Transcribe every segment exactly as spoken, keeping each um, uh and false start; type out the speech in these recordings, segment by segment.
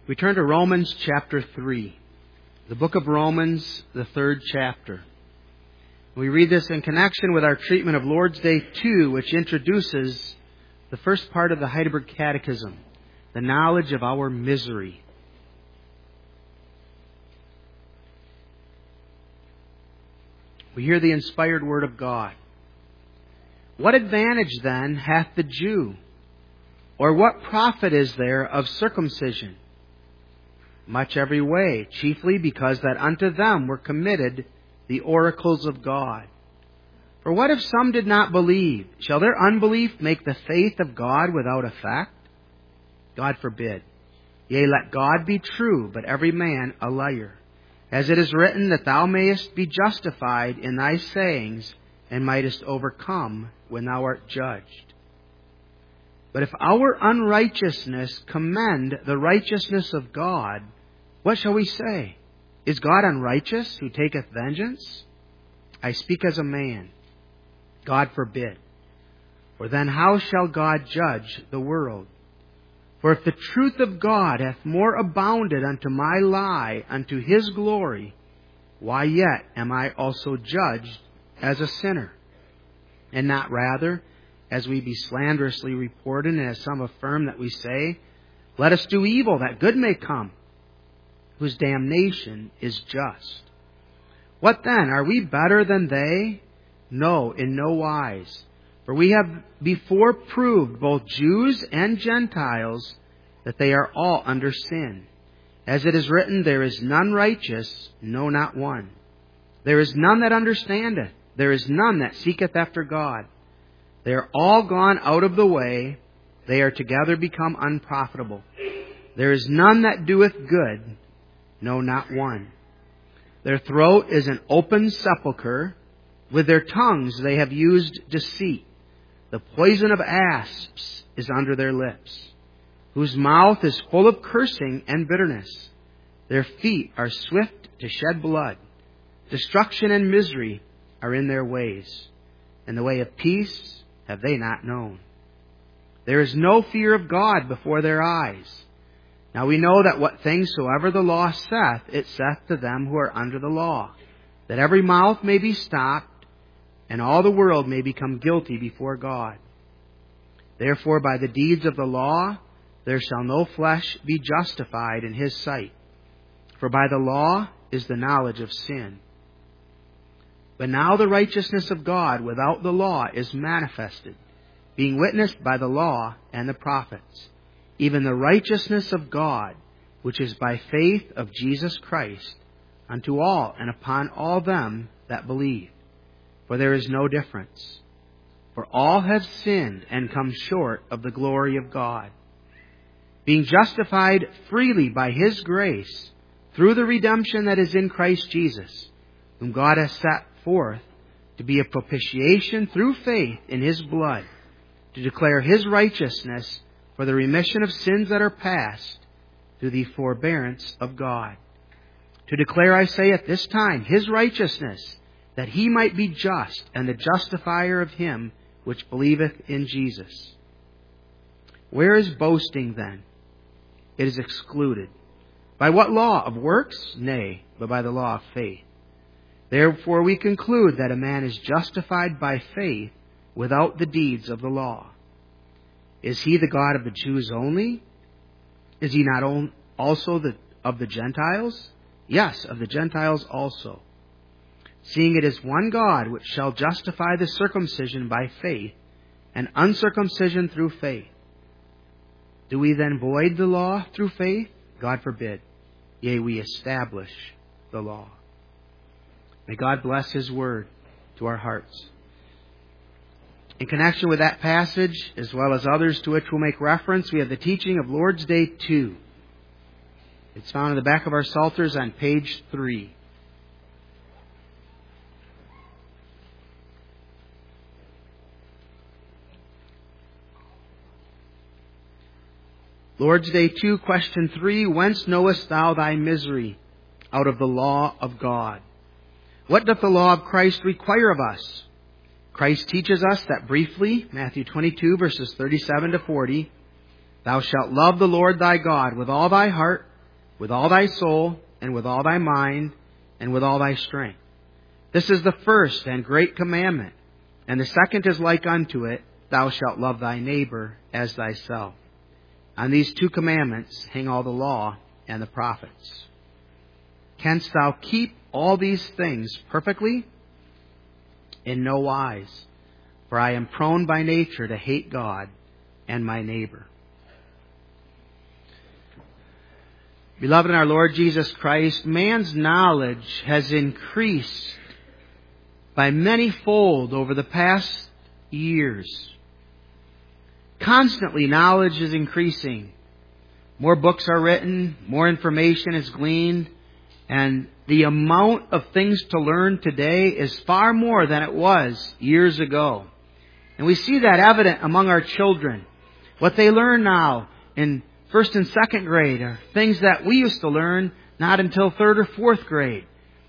We turn to Romans chapter three. The book of Romans, the third chapter. We read this in connection with our treatment of Lord's Day two, which introduces the first part of the Heidelberg Catechism, the knowledge of our misery. We hear the inspired word of God. What advantage then hath the Jew? Or what profit is there of circumcision? Much every way, chiefly because that unto them were committed the oracles of God. For what if some did not believe? Shall their unbelief make the faith of God without effect? God forbid. Yea, let God be true, but every man a liar. As it is written, that thou mayest be justified in thy sayings, and mightest overcome when thou art judged. But if our unrighteousness commend the righteousness of God, what shall we say? Is God unrighteous, who taketh vengeance? I speak as a man. God forbid. For then how shall God judge the world? For if the truth of God hath more abounded unto my lie, unto His glory, why yet am I also judged as a sinner? And not rather, as we be slanderously reported, and as some affirm that we say, let us do evil, that good may come, whose damnation is just. What then? Are we better than they? No, in no wise. For we have before proved, both Jews and Gentiles, that they are all under sin. As it is written, there is none righteous, no, not one. There is none that understandeth. There is none that seeketh after God. They are all gone out of the way. They are together become unprofitable. There is none that doeth good, no, not one. Their throat is an open sepulchre. With their tongues they have used deceit. The poison of asps is under their lips, whose mouth is full of cursing and bitterness. Their feet are swift to shed blood. Destruction and misery are in their ways, and the way of peace have they not known. There is no fear of God before their eyes. Now we know that what things soever the law saith, it saith to them who are under the law, that every mouth may be stopped, and all the world may become guilty before God. Therefore by the deeds of the law there shall no flesh be justified in His sight. For by the law is the knowledge of sin. But now the righteousness of God without the law is manifested, being witnessed by the law and the prophets, even the righteousness of God, which is by faith of Jesus Christ, unto all and upon all them that believe. For there is no difference. For all have sinned and come short of the glory of God, being justified freely by His grace, through the redemption that is in Christ Jesus, whom God has set forth to be a propitiation through faith in His blood, to declare His righteousness for the remission of sins that are past, through the forbearance of God. To declare, I say, at this time, His righteousness, that He might be just, and the justifier of him which believeth in Jesus. Where is boasting then? It is excluded. By what law? Of works? Nay, but by the law of faith. Therefore we conclude that a man is justified by faith without the deeds of the law. Is He the God of the Jews only? Is He not also the, of the Gentiles? Yes, of the Gentiles also. Seeing it is one God which shall justify the circumcision by faith, and uncircumcision through faith. Do we then void the law through faith? God forbid. Yea, we establish the law. May God bless His word to our hearts. In connection with that passage, as well as others to which we'll make reference, we have the teaching of Lord's Day two. It's found in the back of our Psalters on page three. Lord's Day two, question three, whence knowest thou thy misery? Out of the law of God. What doth the law of Christ require of us? Christ teaches us that briefly, Matthew twenty-two, verses thirty-seven to forty, thou shalt love the Lord thy God with all thy heart, with all thy soul, and with all thy mind, and with all thy strength. This is the first and great commandment. And the second is like unto it, thou shalt love thy neighbor as thyself. On these two commandments hang all the law and the prophets. Canst thou keep all these things perfectly? In no wise. For I am prone by nature to hate God and my neighbor. Beloved in our Lord Jesus Christ, man's knowledge has increased by many fold over the past years. Constantly, knowledge is increasing. More books are written, more information is gleaned, and the amount of things to learn today is far more than it was years ago. And we see that evident among our children. What they learn now in first and second grade are things that we used to learn not until third or fourth grade.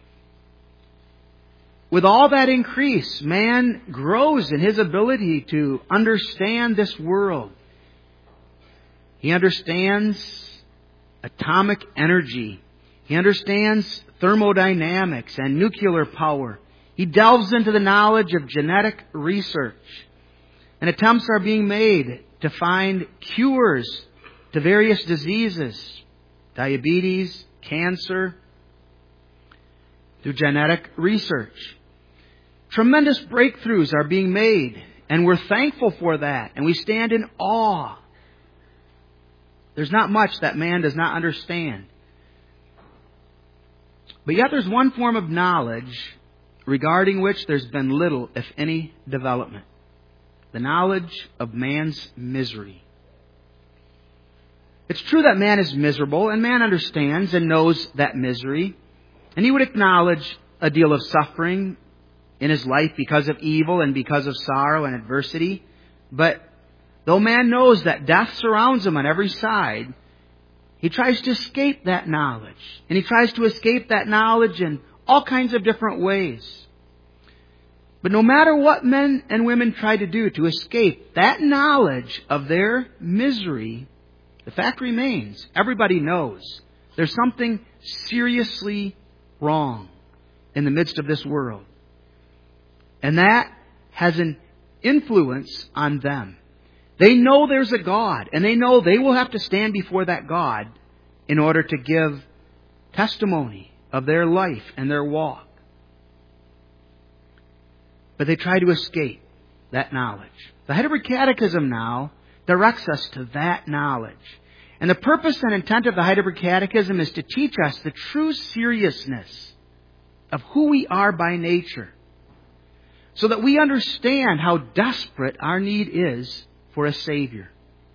With all that increase, man grows in his ability to understand this world. He understands atomic energy. He understands thermodynamics and nuclear power. He delves into the knowledge of genetic research. And attempts are being made to find cures to various diseases, diabetes, cancer, through genetic research. Tremendous breakthroughs are being made, and we're thankful for that, and we stand in awe. There's not much that man does not understand. But yet there's one form of knowledge regarding which there's been little, if any, development. The knowledge of man's misery. It's true that man is miserable, and man understands and knows that misery. And he would acknowledge a deal of suffering in his life because of evil and because of sorrow and adversity. But though man knows that death surrounds him on every side, he tries to escape that knowledge. And he tries to escape that knowledge in all kinds of different ways. But no matter what men and women try to do to escape that knowledge of their misery, the fact remains, everybody knows there's something seriously wrong in the midst of this world. And that has an influence on them. They know there's a God, and they know they will have to stand before that God in order to give testimony of their life and their walk. But they try to escape that knowledge. The Heidelberg Catechism now directs us to that knowledge. And the purpose and intent of the Heidelberg Catechism is to teach us the true seriousness of who we are by nature, so that we understand how desperate our need is for a Savior.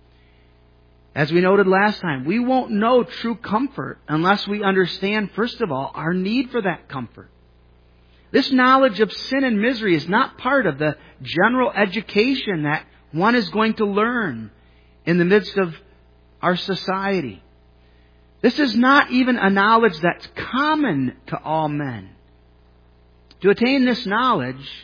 As we noted last time, we won't know true comfort unless we understand, first of all, our need for that comfort. This knowledge of sin and misery is not part of the general education that one is going to learn in the midst of our society. This is not even a knowledge that's common to all men. To attain this knowledge,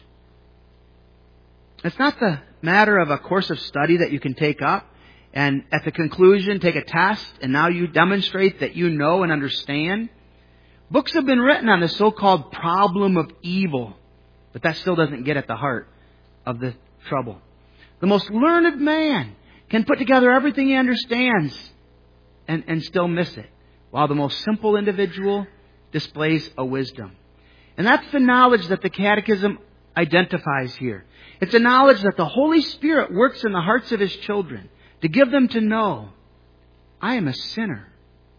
it's not the matter of a course of study that you can take up and at the conclusion take a test and now you demonstrate that you know and understand. Books have been written on the so-called problem of evil, but that still doesn't get at the heart of the trouble. The most learned man can put together everything he understands and, and still miss it, while the most simple individual displays a wisdom. And that's the knowledge that the Catechism identifies here. It's a knowledge that the Holy Spirit works in the hearts of His children to give them to know, I am a sinner.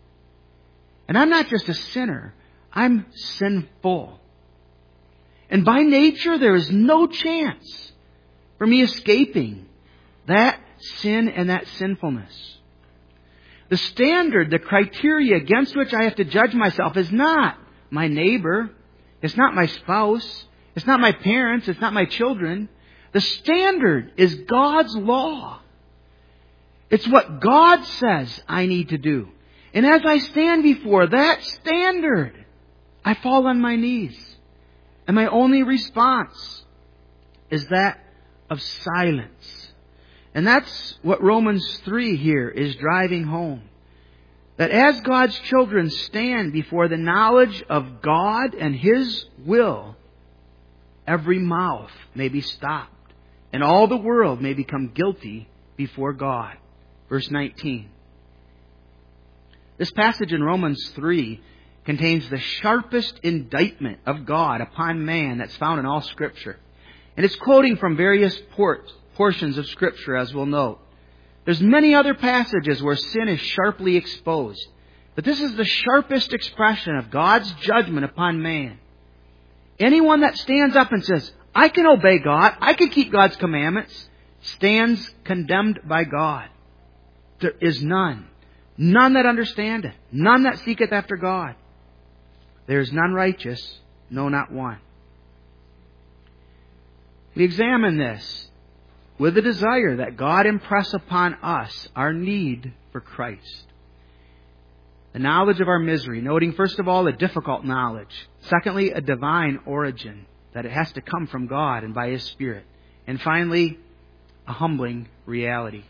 And I'm not just a sinner, I'm sinful. And by nature, there is no chance for me escaping that sin and that sinfulness. The standard, the criteria against which I have to judge myself is not my neighbor. It's not my spouse. It's not my parents. It's not my children. The standard is God's law. It's what God says I need to do. And as I stand before that standard, I fall on my knees. And my only response is that of silence. And that's what Romans three here is driving home. that as God's children stand before the knowledge of God and His will, every mouth may be stopped, and all the world may become guilty before God. Verse nineteen. This passage in Romans three contains the sharpest indictment of God upon man that's found in all Scripture. And it's quoting from various port, portions of Scripture, as we'll note. There's many other passages where sin is sharply exposed. But this is the sharpest expression of God's judgment upon man. Anyone that stands up and says, I can obey God, I can keep God's commandments, stands condemned by God. There is none. None that understandeth. None that seeketh after God. There is none righteous, no, not one. We examine this with the desire that God impress upon us our need for Christ. The knowledge of our misery, noting first of all a difficult knowledge. Secondly, a divine origin, that it has to come from God and by His Spirit. And finally, a humbling reality.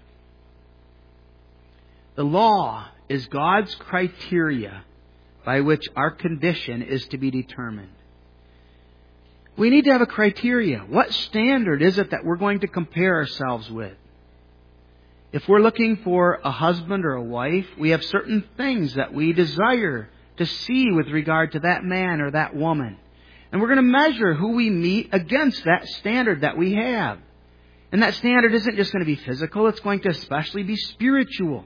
The law is God's criteria by which our condition is to be determined. We need to have a criteria. What standard is it that we're going to compare ourselves with? If we're looking for a husband or a wife, we have certain things that we desire to see with regard to that man or that woman. And we're going to measure who we meet against that standard that we have. And that standard isn't just going to be physical, it's going to especially be spiritual.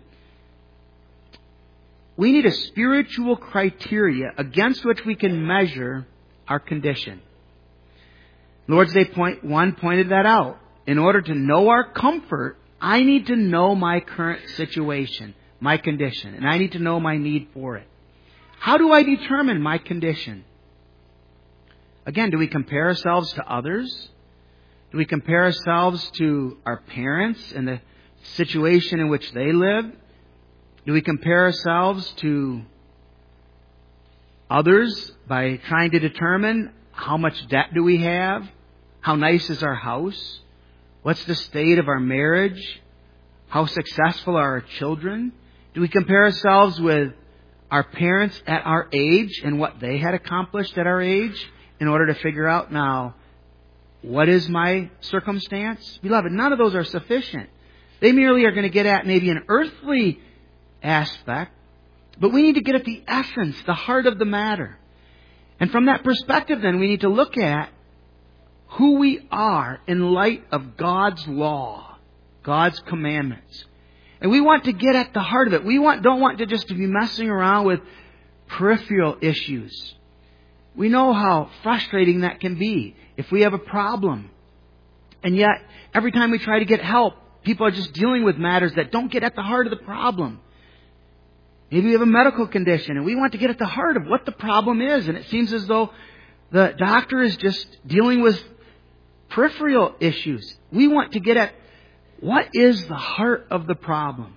We need a spiritual criteria against which we can measure our condition. Lord's Day point one pointed that out. In order to know our comfort, I need to know my current situation, my condition, and I need to know my need for it. How do I determine my condition? Again, do we compare ourselves to others? Do we compare ourselves to our parents and the situation in which they live? Do we compare ourselves to others by trying to determine how much debt do we have? How nice is our house? What's the state of our marriage? How successful are our children? Do we compare ourselves with our parents at our age and what they had accomplished at our age in order to figure out now, what is my circumstance? Beloved, none of those are sufficient. They merely are going to get at maybe an earthly aspect, but we need to get at the essence, the heart of the matter. And from that perspective, then, we need to look at who we are in light of God's law, God's commandments. And we want to get at the heart of it. We want, don't want to just to be messing around with peripheral issues. We know how frustrating that can be if we have a problem. And yet, every time we try to get help, people are just dealing with matters that don't get at the heart of the problem. Maybe we have a medical condition and we want to get at the heart of what the problem is. And it seems as though the doctor is just dealing with peripheral issues. We want to get at what is the heart of the problem.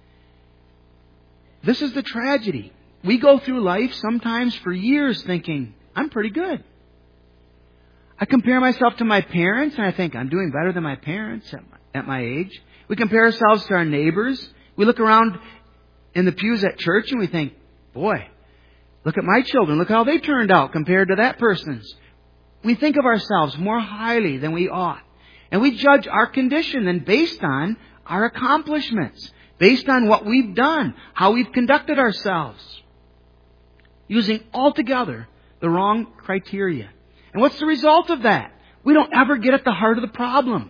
This is the tragedy. We go through life sometimes for years thinking, I'm pretty good. I compare myself to my parents and I think I'm doing better than my parents at my, at my age. We compare ourselves to our neighbors. We look around in the pews at church and we think, boy, look at my children. Look how they turned out compared to that person's. We think of ourselves more highly than we ought. And we judge our condition then based on our accomplishments, based on what we've done, how we've conducted ourselves, using altogether the wrong criteria. And what's the result of that? We don't ever get at the heart of the problem.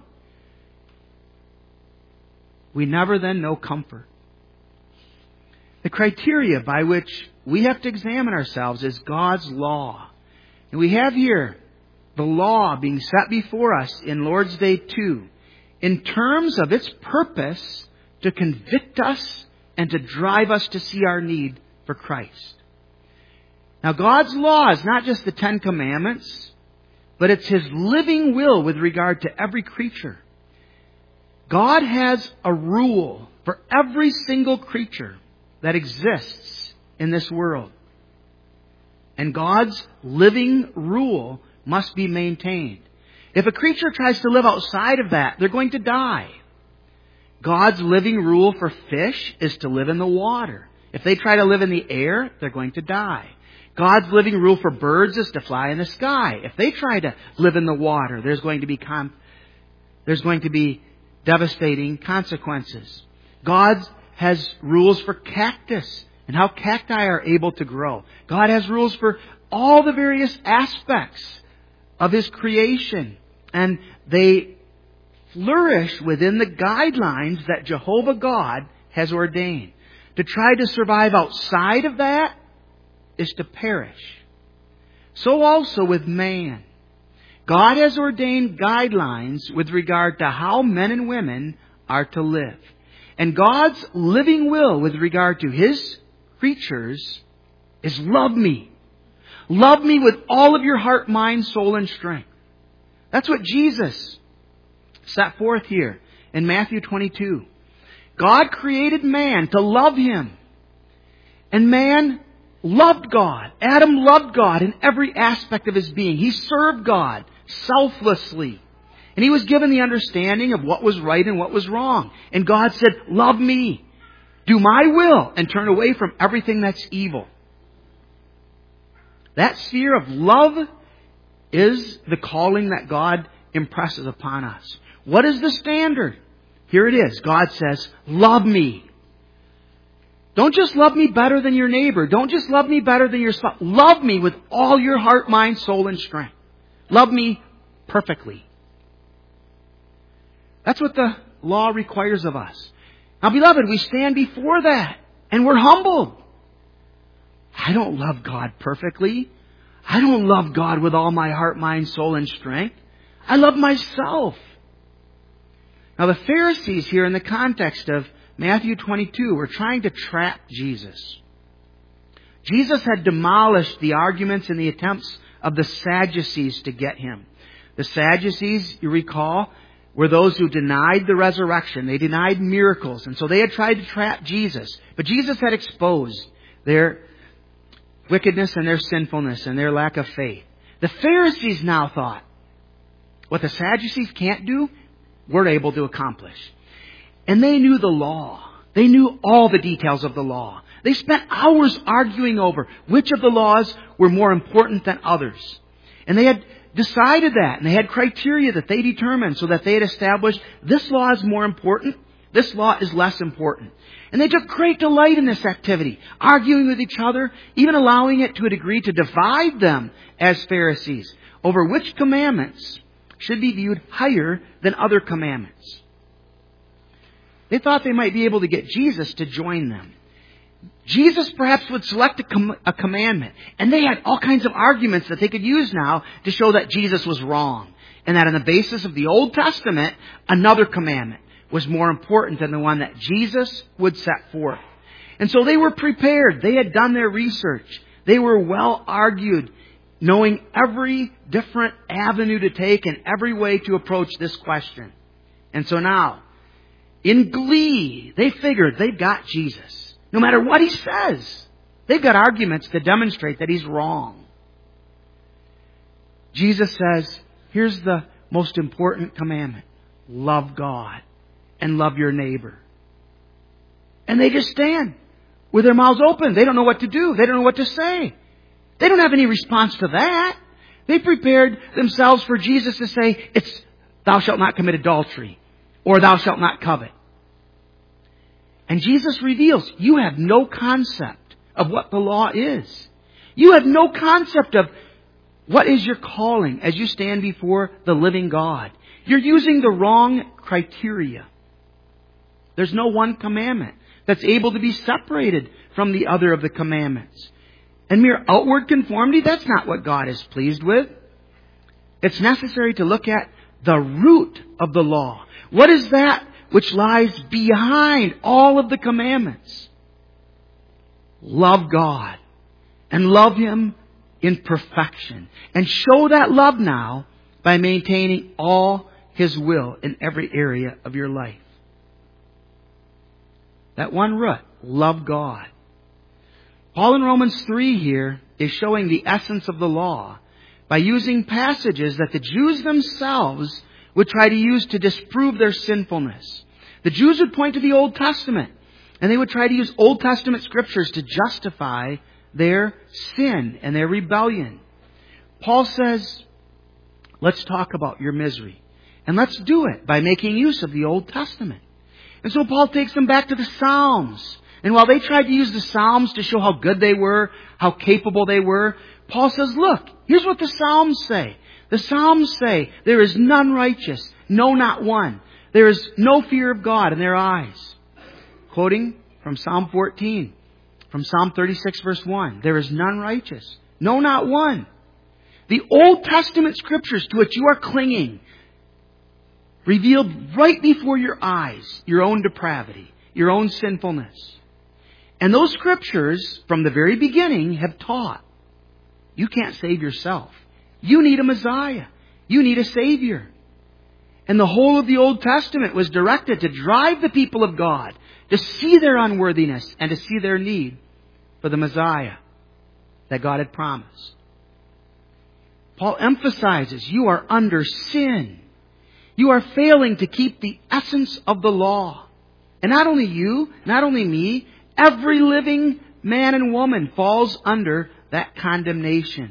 We never then know comfort. The criteria by which we have to examine ourselves is God's law. And we have here the law being set before us in Lord's Day two in terms of its purpose to convict us and to drive us to see our need for Christ. Now, God's law is not just the Ten Commandments, but it's His living will with regard to every creature. God has a rule for every single creature that exists in this world. And God's living rule must be maintained. If a creature tries to live outside of that, they're going to die. God's living rule for fish is to live in the water. If they try to live in the air, they're going to die. God's living rule for birds is to fly in the sky. If they try to live in the water, there's going to be con- there's going to be devastating consequences. God has rules for cactus and how cacti are able to grow. God has rules for all the various aspects of His creation. And they flourish within the guidelines that Jehovah God has ordained. To try to survive outside of that is to perish. So also with man. God has ordained guidelines with regard to how men and women are to live. And God's living will with regard to His creatures is love me. Love me with all of your heart, mind, soul, and strength. That's what Jesus set forth here in Matthew twenty-two. God created man to love Him. And man loved God. Adam loved God in every aspect of his being. He served God selflessly. And he was given the understanding of what was right and what was wrong. And God said, love me. Do my will and turn away from everything that's evil. That sphere of love is the calling that God impresses upon us. What is the standard? Here it is. God says, love me. Don't just love me better than your neighbor. Don't just love me better than your spouse. Love me with all your heart, mind, soul, and strength. Love me perfectly. That's what the law requires of us. Now, beloved, we stand before that and we're humbled. I don't love God perfectly. I don't love God with all my heart, mind, soul, and strength. I love myself. Now, the Pharisees here in the context of Matthew twenty-two were trying to trap Jesus. Jesus had demolished the arguments and the attempts of the Sadducees to get Him. The Sadducees, you recall, were those who denied the resurrection. They denied miracles. And so they had tried to trap Jesus. But Jesus had exposed their wickedness and their sinfulness and their lack of faith. The Pharisees now thought, what the Sadducees can't do, we're able to accomplish. And they knew the law. They knew all the details of the law. They spent hours arguing over which of the laws were more important than others. And they had decided that, and they had criteria that they determined so that they had established this law is more important, this law is less important. And they took great delight in this activity, arguing with each other, even allowing it to a degree to divide them as Pharisees over which commandments should be viewed higher than other commandments. They thought they might be able to get Jesus to join them. Jesus perhaps would select a, com- a commandment. And they had all kinds of arguments that they could use now to show that Jesus was wrong. And that on the basis of the Old Testament, another commandment was more important than the one that Jesus would set forth. And so they were prepared. They had done their research. They were well argued, knowing every different avenue to take and every way to approach this question. And so now, in glee, they figured they've got Jesus. No matter what He says, they've got arguments to demonstrate that He's wrong. Jesus says, here's the most important commandment. Love God and love your neighbor. And they just stand with their mouths open. They don't know what to do. They don't know what to say. They don't have any response to that. They prepared themselves for Jesus to say, it's thou shalt not commit adultery or thou shalt not covet. And Jesus reveals, you have no concept of what the law is. You have no concept of what is your calling as you stand before the living God. You're using the wrong criteria. There's no one commandment that's able to be separated from the other of the commandments. And mere outward conformity, that's not what God is pleased with. It's necessary to look at the root of the law. What is that which lies behind all of the commandments? Love God and love Him in perfection. And show that love now by maintaining all His will in every area of your life. That one root, love God. Paul in Romans three here is showing the essence of the law by using passages that the Jews themselves would try to use to disprove their sinfulness. The Jews would point to the Old Testament And they would try to use Old Testament scriptures to justify their sin and their rebellion. Paul says, let's talk about your misery. And let's do it by making use of the Old Testament. And so Paul takes them back to the Psalms. And while they tried to use the Psalms to show how good they were, how capable they were, Paul says, look, here's what the Psalms say. The Psalms say, there is none righteous, no, not one. There is no fear of God in their eyes. Quoting from Psalm fourteen, from Psalm thirty-six verse one, there is none righteous, no, not one. The Old Testament scriptures to which you are clinging revealed right before your eyes your own depravity, your own sinfulness. And those scriptures, from the very beginning, have taught you can't save yourself. You need a Messiah. You need a Savior. And the whole of the Old Testament was directed to drive the people of God to see their unworthiness and to see their need for the Messiah that God had promised. Paul emphasizes you are under sin. You are failing to keep the essence of the law. And not only you, not only me, every living man and woman falls under that condemnation.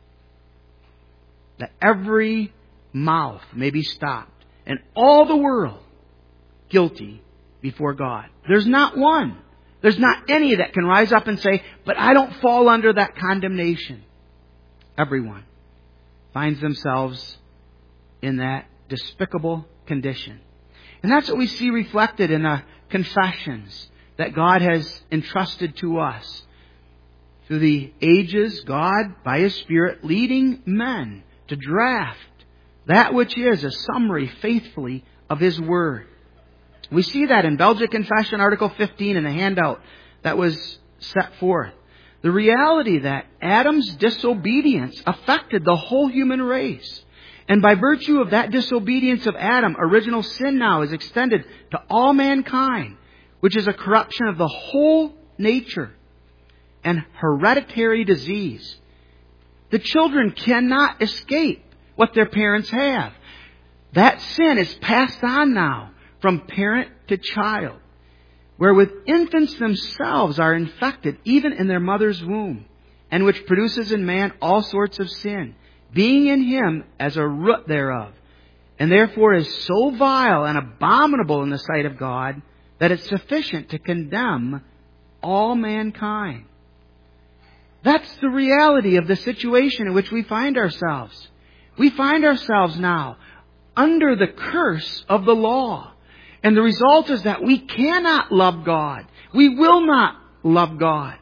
That every mouth may be stopped and all the world guilty before God. There's not one. There's not any that can rise up and say, but I don't fall under that condemnation. Everyone finds themselves in that despicable condition. And that's what we see reflected in the confessions that God has entrusted to us. Through the ages, God, by His Spirit, leading men to draft that which is a summary faithfully of His Word. We see that in Belgic Confession, Article fifteen, in the handout that was set forth. The reality that Adam's disobedience affected the whole human race. And by virtue of that disobedience of Adam, original sin now is extended to all mankind, which is a corruption of the whole nature and hereditary disease. The children cannot escape what their parents have. That sin is passed on now from parent to child, wherewith infants themselves are infected even in their mother's womb, and which produces in man all sorts of sin, being in him as a root thereof, and therefore is so vile and abominable in the sight of God that it's sufficient to condemn all mankind. That's the reality of the situation in which we find ourselves. We find ourselves now under the curse of the law. And the result is that we cannot love God. We will not love God.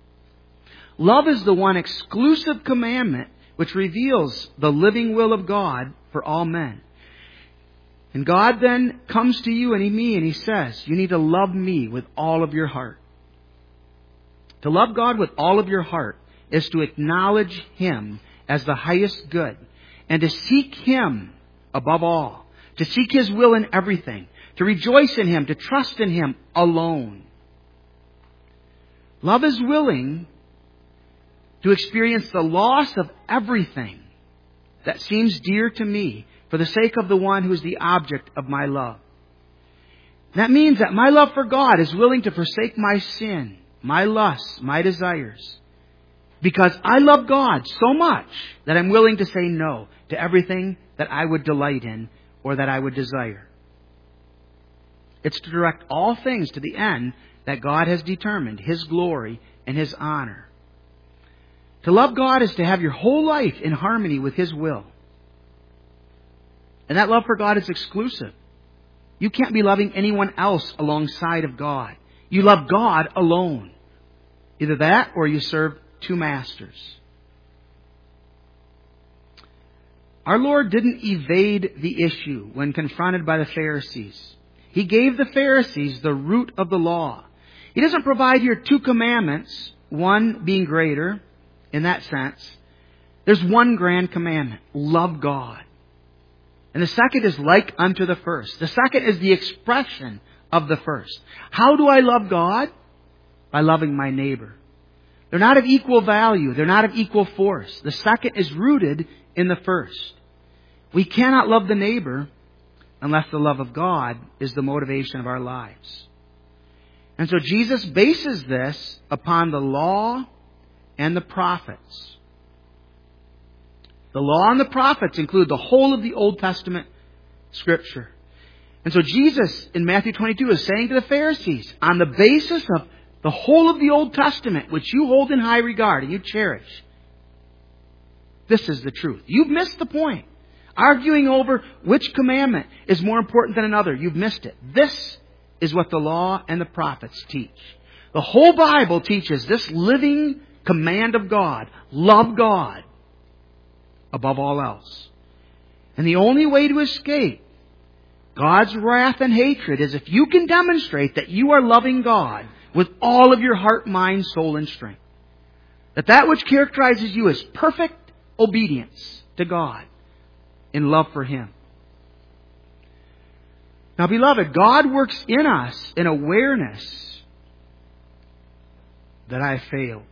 Love is the one exclusive commandment which reveals the living will of God for all men. And God then comes to you and me and He says, you need to love me with all of your heart. To love God with all of your heart is to acknowledge Him as the highest good and to seek Him above all. To seek His will in everything. To rejoice in Him. To trust in Him alone. Love is willing to experience the loss of everything that seems dear to me for the sake of the one who is the object of my love. That means that my love for God is willing to forsake my sin, my lusts, my desires, because I love God so much that I'm willing to say no to everything that I would delight in or that I would desire. It's to direct all things to the end that God has determined, His glory and His honor. To love God is to have your whole life in harmony with His will. And that love for God is exclusive. You can't be loving anyone else alongside of God. You love God alone. Either that or you serve two masters. Our Lord didn't evade the issue when confronted by the Pharisees. He gave the Pharisees the root of the law. He doesn't provide here two commandments, one being greater in that sense. There's one grand commandment, love God. And the second is like unto the first. The second is the expression of the first. How do I love God? By loving my neighbor. They're not of equal value. They're not of equal force. The second is rooted in the first. We cannot love the neighbor unless the love of God is the motivation of our lives. And so Jesus bases this upon the law and the prophets. The law and the prophets include the whole of the Old Testament Scripture. And so Jesus in Matthew twenty-two is saying to the Pharisees, on the basis of the whole of the Old Testament, which you hold in high regard and you cherish, this is the truth. You've missed the point. Arguing over which commandment is more important than another, you've missed it. This is what the law and the prophets teach. The whole Bible teaches this living command of God. Love God above all else. And the only way to escape God's wrath and hatred is if you can demonstrate that you are loving God with all of your heart, mind, soul, and strength. That that which characterizes you is perfect obedience to God in love for Him. Now, beloved, God works in us an awareness that I failed.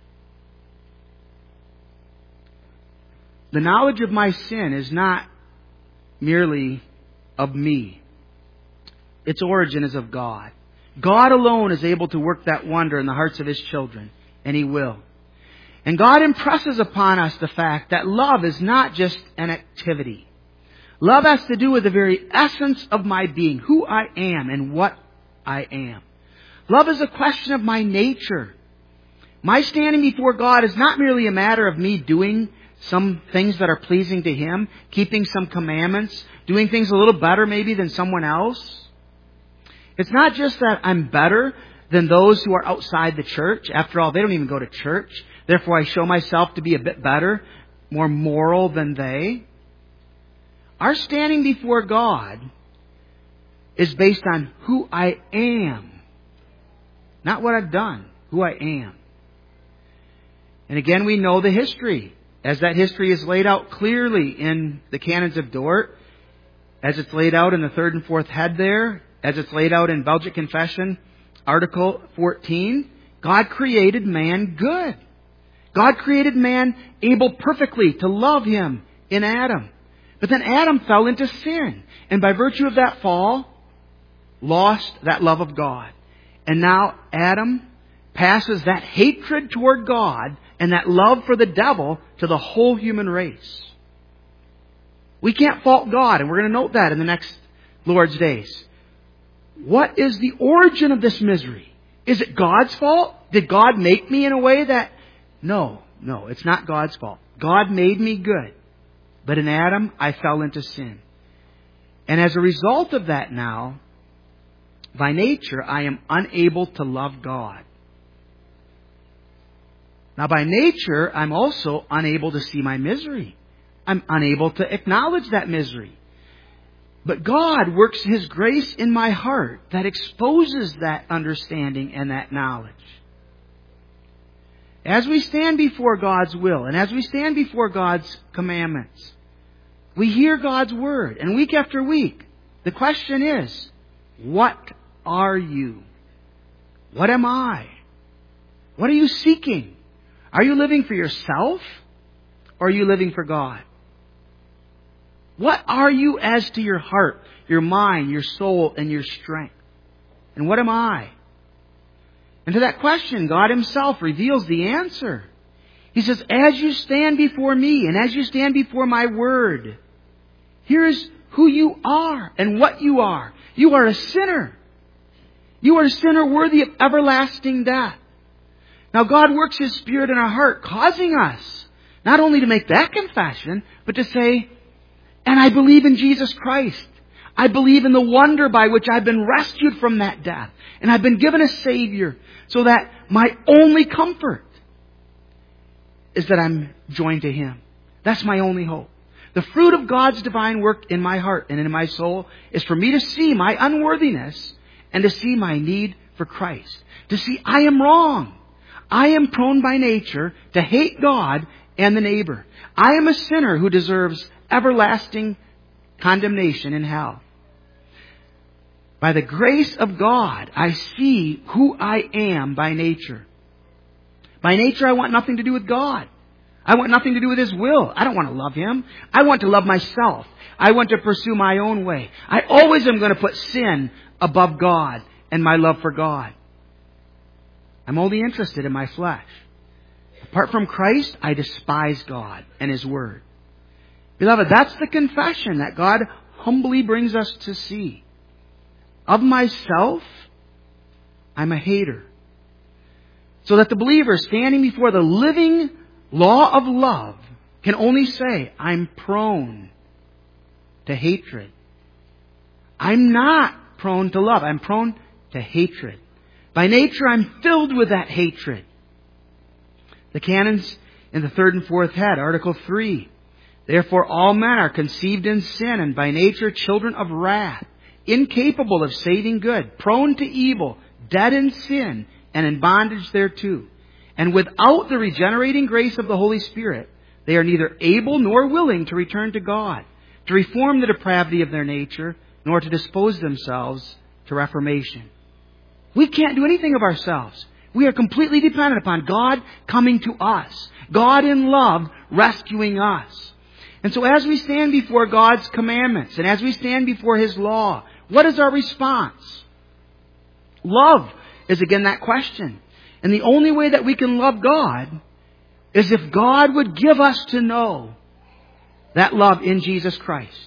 The knowledge of my sin is not merely of me. Its origin is of God. God alone is able to work that wonder in the hearts of His children, and He will. And God impresses upon us the fact that love is not just an activity. Love has to do with the very essence of my being, who I am and what I am. Love is a question of my nature. My standing before God is not merely a matter of me doing some things that are pleasing to Him, keeping some commandments, doing things a little better maybe than someone else. It's not just that I'm better than those who are outside the church. After all, they don't even go to church. Therefore, I show myself to be a bit better, more moral than they. Our standing before God is based on who I am. Not what I've done, who I am. And again, we know the history. As that history is laid out clearly in the Canons of Dort, as it's laid out in the third and fourth head there, as it's laid out in Belgic Confession, Article fourteen, God created man good. God created man able perfectly to love Him in Adam. But then Adam fell into sin. And by virtue of that fall, lost that love of God. And now Adam passes that hatred toward God and that love for the devil to the whole human race. We can't fault God, and we're going to note that in the next Lord's days. What is the origin of this misery? Is it God's fault? Did God make me in a way that... No, no, it's not God's fault. God made me good. But in Adam, I fell into sin. And as a result of that now, by nature, I am unable to love God. Now, by nature, I'm also unable to see my misery. I'm unable to acknowledge that misery. But God works His grace in my heart that exposes that understanding and that knowledge. As we stand before God's will and as we stand before God's commandments, we hear God's Word. And week after week, the question is, what are you? What am I? What are you seeking? Are you living for yourself or are you living for God? What are you as to your heart, your mind, your soul, and your strength? And what am I? And to that question, God Himself reveals the answer. He says, as you stand before me and as you stand before my Word, here is who you are and what you are. You are a sinner. You are a sinner worthy of everlasting death. Now God works His Spirit in our heart, causing us not only to make that confession, but to say, and I believe in Jesus Christ. I believe in the wonder by which I've been rescued from that death. And I've been given a Savior so that my only comfort is that I'm joined to Him. That's my only hope. The fruit of God's divine work in my heart and in my soul is for me to see my unworthiness and to see my need for Christ. To see I am wrong. I am prone by nature to hate God and the neighbor. I am a sinner who deserves everlasting condemnation in hell. By the grace of God, I see who I am by nature. By nature, I want nothing to do with God. I want nothing to do with His will. I don't want to love Him. I want to love myself. I want to pursue my own way. I always am going to put sin above God and my love for God. I'm only interested in my flesh. Apart from Christ, I despise God and His Word. Beloved, that's the confession that God humbly brings us to see. Of myself, I'm a hater. So that the believer standing before the living law of love can only say, I'm prone to hatred. I'm not prone to love. I'm prone to hatred. By nature, I'm filled with that hatred. The canons in the third and fourth head, Article three. Therefore all men are conceived in sin, and by nature children of wrath, incapable of saving good, prone to evil, dead in sin, and in bondage thereto. And without the regenerating grace of the Holy Spirit, they are neither able nor willing to return to God, to reform the depravity of their nature, nor to dispose themselves to reformation. We can't do anything of ourselves. We are completely dependent upon God coming to us. God in love rescuing us. And so as we stand before God's commandments and as we stand before His law, what is our response? Love is again that question. And the only way that we can love God is if God would give us to know that love in Jesus Christ.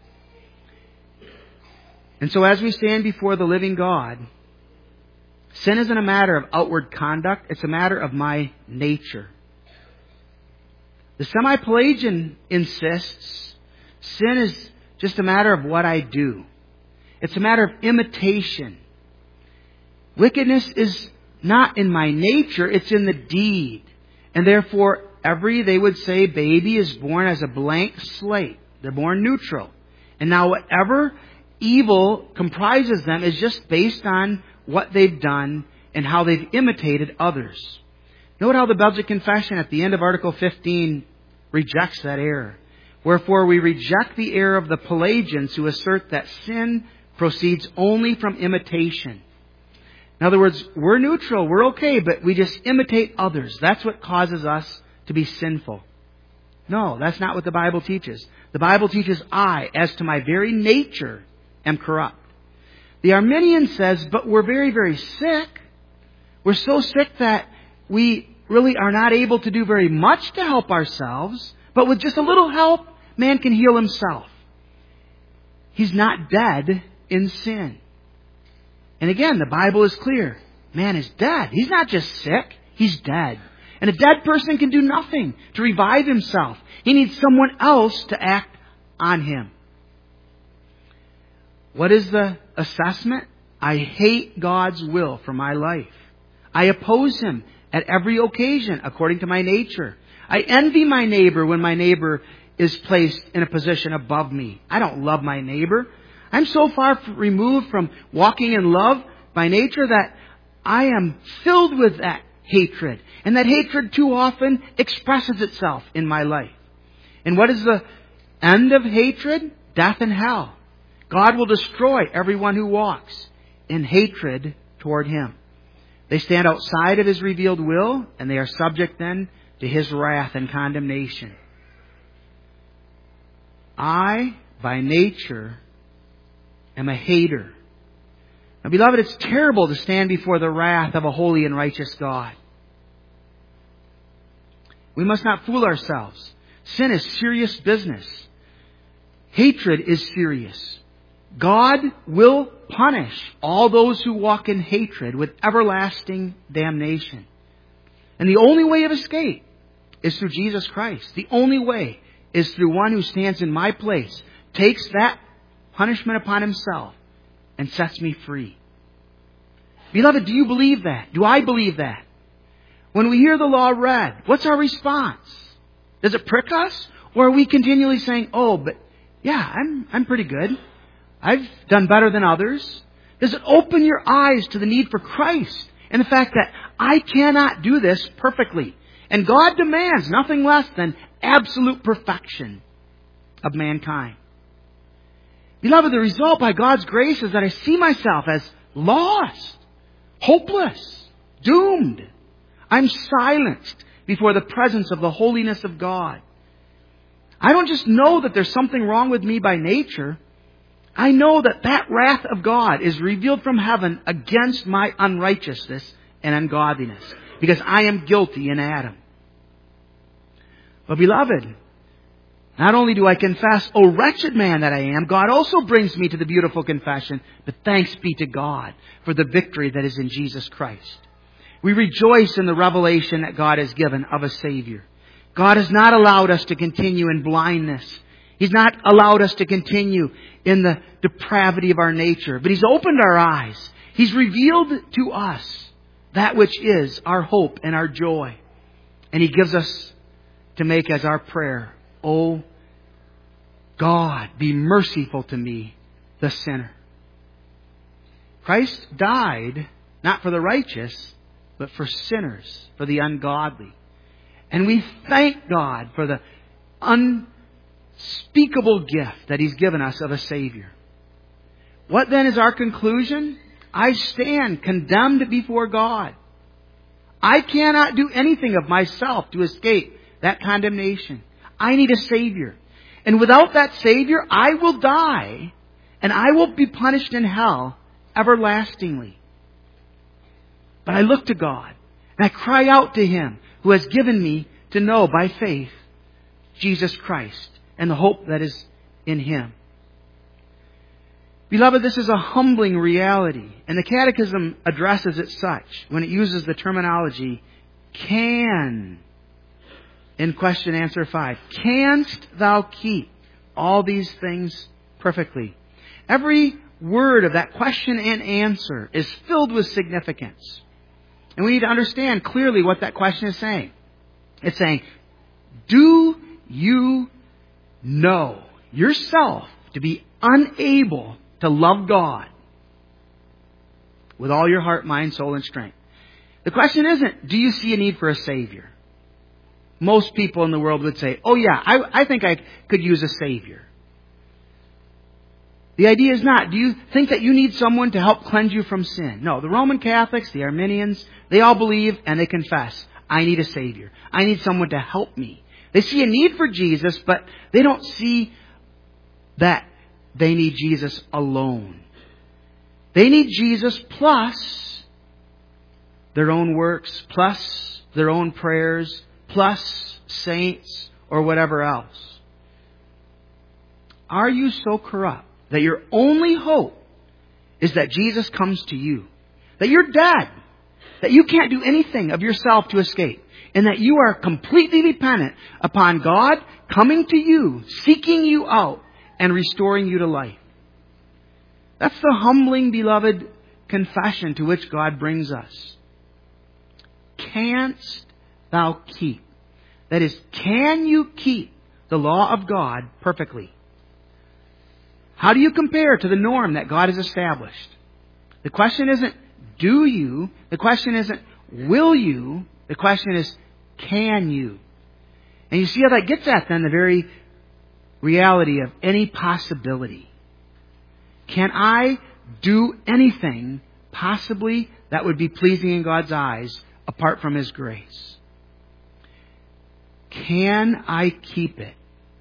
And so as we stand before the living God, sin isn't a matter of outward conduct, it's a matter of my nature. The Semi-Pelagian insists sin is just a matter of what I do. It's a matter of imitation. Wickedness is not in my nature, it's in the deed. And therefore, every, they would say, baby is born as a blank slate. They're born neutral. And now whatever evil comprises them is just based on what they've done and how they've imitated others. Note how the Belgic Confession at the end of Article fifteen rejects that error. Wherefore we reject the error of the Pelagians who assert that sin proceeds only from imitation. In other words, we're neutral, we're okay, but we just imitate others. That's what causes us to be sinful. No, that's not what the Bible teaches. The Bible teaches I, as to my very nature, am corrupt. The Arminian says, but we're very, very sick. We're so sick that we really are not able to do very much to help ourselves, but with just a little help, man can heal himself. He's not dead in sin. And again, the Bible is clear. Man is dead. He's not just sick, he's dead. And a dead person can do nothing to revive himself. He needs someone else to act on him. What is the assessment? I hate God's will for my life. I oppose Him at every occasion according to my nature. I envy my neighbor when my neighbor is placed in a position above me. I don't love my neighbor. I'm so far removed from walking in love by nature that I am filled with that hatred. And that hatred too often expresses itself in my life. And what is the end of hatred? Death and hell. God will destroy everyone who walks in hatred toward Him. They stand outside of His revealed will, and they are subject then to His wrath and condemnation. I, by nature, am a hater. Now, beloved, it's terrible to stand before the wrath of a holy and righteous God. We must not fool ourselves. Sin is serious business. Hatred is serious. God will punish all those who walk in hatred with everlasting damnation. And the only way of escape is through Jesus Christ. The only way is through one who stands in my place, takes that punishment upon Himself, and sets me free. Beloved, do you believe that? Do I believe that? When we hear the law read, what's our response? Does it prick us? Or are we continually saying, oh, but yeah, I'm I'm pretty good. I've done better than others. Does it open your eyes to the need for Christ and the fact that I cannot do this perfectly? And God demands nothing less than absolute perfection of mankind. Beloved, the result by God's grace is that I see myself as lost, hopeless, doomed. I'm silenced before the presence of the holiness of God. I don't just know that there's something wrong with me by nature. I know that that wrath of God is revealed from heaven against my unrighteousness and ungodliness, because I am guilty in Adam. But beloved, not only do I confess, O wretched man that I am, God also brings me to the beautiful confession, but thanks be to God for the victory that is in Jesus Christ. We rejoice in the revelation that God has given of a Savior. God has not allowed us to continue in blindness. He's not allowed us to continue in the depravity of our nature, but He's opened our eyes. He's revealed to us that which is our hope and our joy. And He gives us to make as our prayer, "O God, be merciful to me, the sinner." Christ died not for the righteous, but for sinners, for the ungodly. And we thank God for the unspeakable gift that He's given us of a Savior. What then is our conclusion? I stand condemned before God. I cannot do anything of myself to escape that condemnation. I need a Savior. And without that Savior, I will die, and I will be punished in hell everlastingly. But I look to God, and I cry out to Him who has given me to know by faith Jesus Christ and the hope that is in Him. Beloved, this is a humbling reality, and the Catechism addresses it such when it uses the terminology, can, in question answer five. Canst thou keep all these things perfectly? Every word of that question and answer is filled with significance. And we need to understand clearly what that question is saying. It's saying, do you know yourself to be unable to love God with all your heart, mind, soul, and strength? The question isn't, do you see a need for a Savior? Most people in the world would say, oh yeah, I, I think I could use a Savior. The idea is not, do you think that you need someone to help cleanse you from sin? No, the Roman Catholics, the Arminians, they all believe and they confess, I need a Savior. I need someone to help me. They see a need for Jesus, but they don't see that they need Jesus alone. They need Jesus plus their own works, plus their own prayers, plus saints, or whatever else. Are you so corrupt that your only hope is that Jesus comes to you? That you're dead? That you can't do anything of yourself to escape? And that you are completely dependent upon God coming to you, seeking you out, and restoring you to life? That's the humbling, beloved, confession to which God brings us. Canst thou keep? That is, can you keep the law of God perfectly? How do you compare to the norm that God has established? The question isn't, do you? The question isn't, will you? The question is, can you? And you see how that gets at then the very reality of any possibility. Can I do anything possibly that would be pleasing in God's eyes apart from His grace? Can I keep it?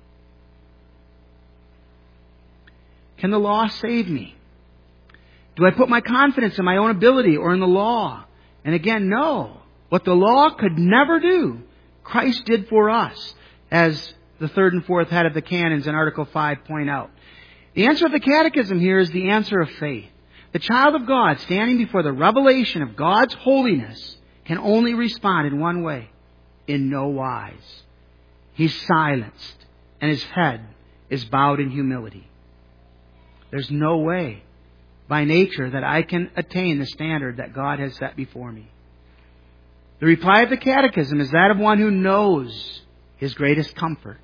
Can the law save me? Do I put my confidence in my own ability or in the law? And again, no. What the law could never do, Christ did for us, as the third and fourth head of the canons in Article five point out. The answer of the Catechism here is the answer of faith. The child of God, standing before the revelation of God's holiness, can only respond in one way: in no wise. He's silenced, and his head is bowed in humility. There's no way by nature that I can attain the standard that God has set before me. The reply of the Catechism is that of one who knows his greatest comfort.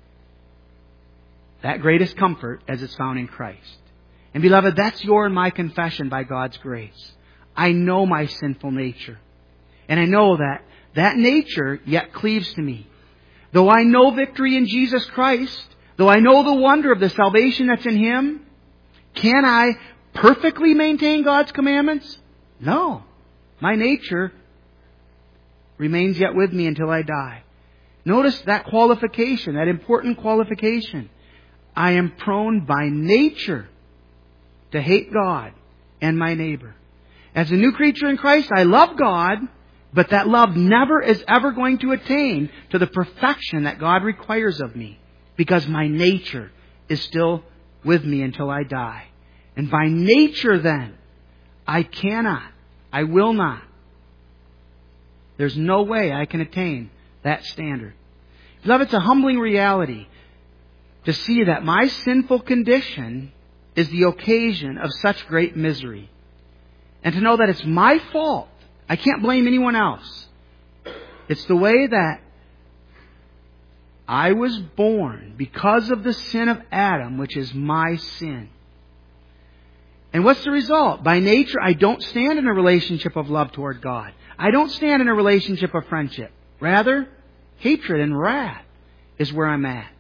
That greatest comfort as it's found in Christ. And beloved, that's your and my confession by God's grace. I know my sinful nature. And I know that that nature yet cleaves to me. Though I know victory in Jesus Christ, though I know the wonder of the salvation that's in Him, can I perfectly maintain God's commandments? No. My nature remains yet with me until I die. Notice that qualification, that important qualification. I am prone by nature to hate God and my neighbor. As a new creature in Christ, I love God, but that love never is ever going to attain to the perfection that God requires of me, because my nature is still with me until I die. And by nature then, I cannot, I will not. There's no way I can attain that standard. Beloved, it's a humbling reality to see that my sinful condition is the occasion of such great misery. And to know that it's my fault. I can't blame anyone else. It's the way that I was born because of the sin of Adam, which is my sin. And what's the result? By nature, I don't stand in a relationship of love toward God. I don't stand in a relationship of friendship. Rather, hatred and wrath is where I'm at.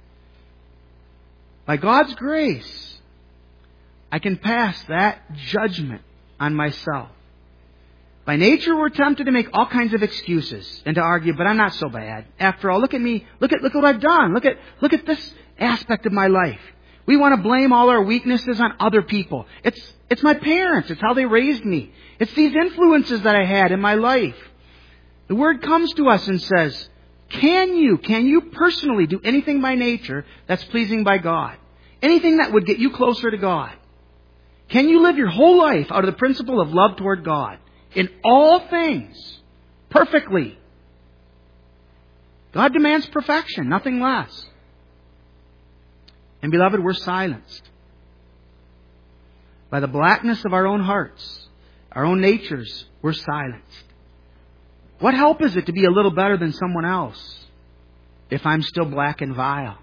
By God's grace, I can pass that judgment on myself. By nature, we're tempted to make all kinds of excuses and to argue, but I'm not so bad. After all, look at me. Look at, look at what I've done. Look at, look at this aspect of my life. We want to blame all our weaknesses on other people. It's, it's my parents. It's how they raised me. It's these influences that I had in my life. The Word comes to us and says, can you, can you personally do anything by nature that's pleasing by God? Anything that would get you closer to God? Can you live your whole life out of the principle of love toward God? In all things, perfectly. God demands perfection, nothing less. And beloved, we're silenced by the blackness of our own hearts, our own natures. We're silenced. What help is it to be a little better than someone else if I'm still black and vile?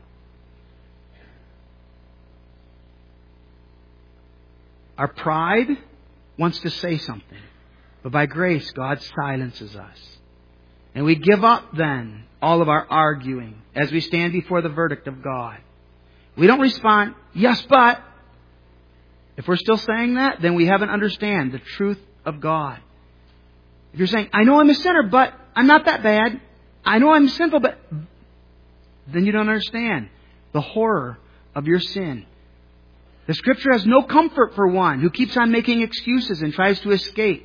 Our pride wants to say something. But by grace, God silences us. And we give up then all of our arguing as we stand before the verdict of God. We don't respond, yes, but. If we're still saying that, then we haven't understand the truth of God. If you're saying, I know I'm a sinner, but I'm not that bad. I know I'm sinful, but... then you don't understand the horror of your sin. The Scripture has no comfort for one who keeps on making excuses and tries to escape.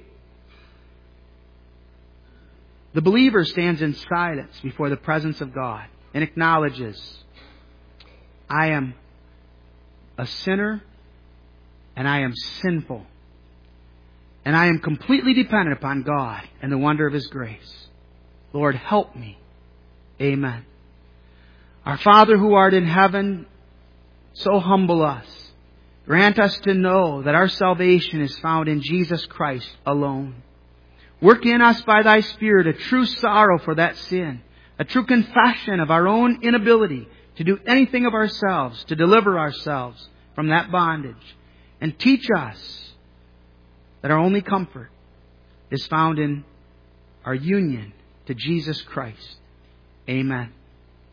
The believer stands in silence before the presence of God and acknowledges, I am a sinner and I am sinful. And I am completely dependent upon God and the wonder of His grace. Lord, help me. Amen. Our Father who art in heaven, so humble us. Grant us to know that our salvation is found in Jesus Christ alone. Work in us by Thy Spirit a true sorrow for that sin, a true confession of our own inability to do anything of ourselves, to deliver ourselves from that bondage. And teach us that our only comfort is found in our union to Jesus Christ. Amen.